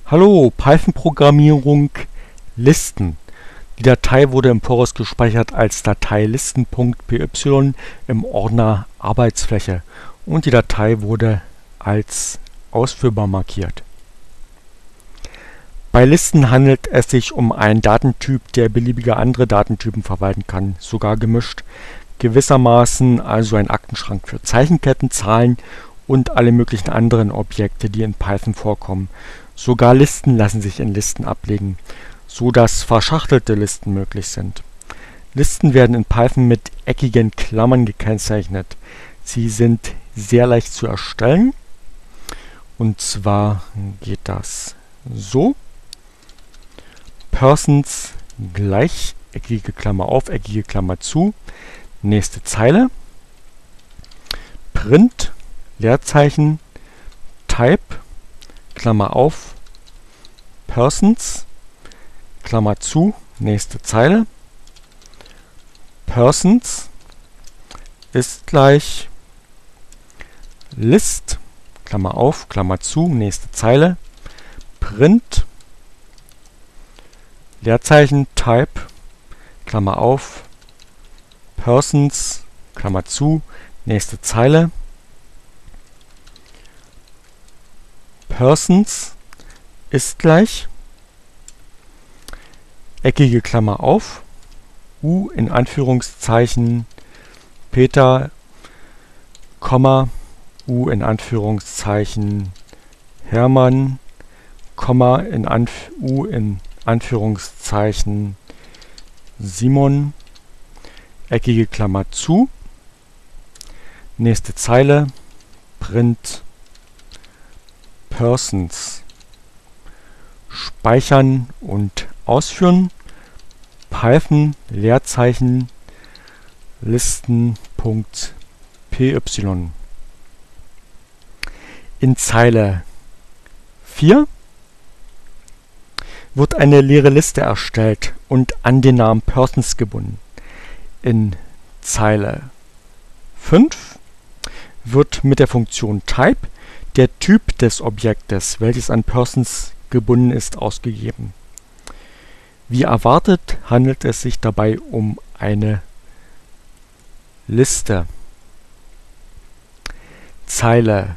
Hallo, Python-Programmierung Listen. Die Datei wurde im Voraus gespeichert als Datei listen.py im Ordner Arbeitsfläche und die Datei wurde als ausführbar markiert. Bei Listen handelt es sich um einen Datentyp, der beliebige andere Datentypen verwalten kann, sogar gemischt, gewissermaßen also ein Aktenschrank für Zeichenketten, Zahlen und alle möglichen anderen Objekte, die in Python vorkommen. Sogar Listen lassen sich in Listen ablegen, so dass verschachtelte Listen möglich sind. Listen werden in Python mit eckigen Klammern gekennzeichnet. Sie sind sehr leicht zu erstellen. Und zwar geht das so. Persons gleich eckige Klammer auf, eckige Klammer zu. Nächste Zeile. Print Leerzeichen Type Klammer auf, Persons, Klammer zu, nächste Zeile. Persons ist gleich List, Klammer auf, Klammer zu, nächste Zeile. Print, Leerzeichen, Type, Klammer auf, Persons, Klammer zu, nächste Zeile. Persons ist gleich eckige Klammer auf, U in Anführungszeichen Peter, Komma, U in Anführungszeichen Hermann, Komma U in Anführungszeichen Simon, eckige Klammer zu, nächste Zeile, Print Persons. Speichern und ausführen. Python Leerzeichen listen.py. In Zeile 4 wird eine leere Liste erstellt und an den Namen Persons gebunden. In Zeile 5 wird mit der Funktion Type der Typ des Objektes, welches an Persons gebunden ist, ausgegeben. Wie erwartet handelt es sich dabei um eine Liste. Zeile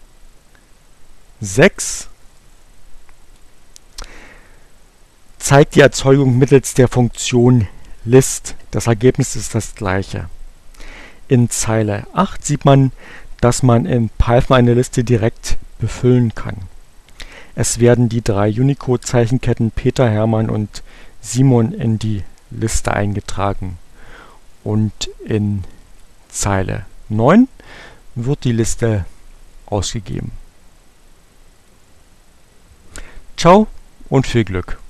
6 zeigt die Erzeugung mittels der Funktion List. Das Ergebnis ist das gleiche. In Zeile 8 sieht man, dass man in Python eine Liste direkt befüllen kann. Es werden die 3 Unicode-Zeichenketten Peter, Hermann und Simon in die Liste eingetragen. Und in Zeile 9 wird die Liste ausgegeben. Ciao und viel Glück!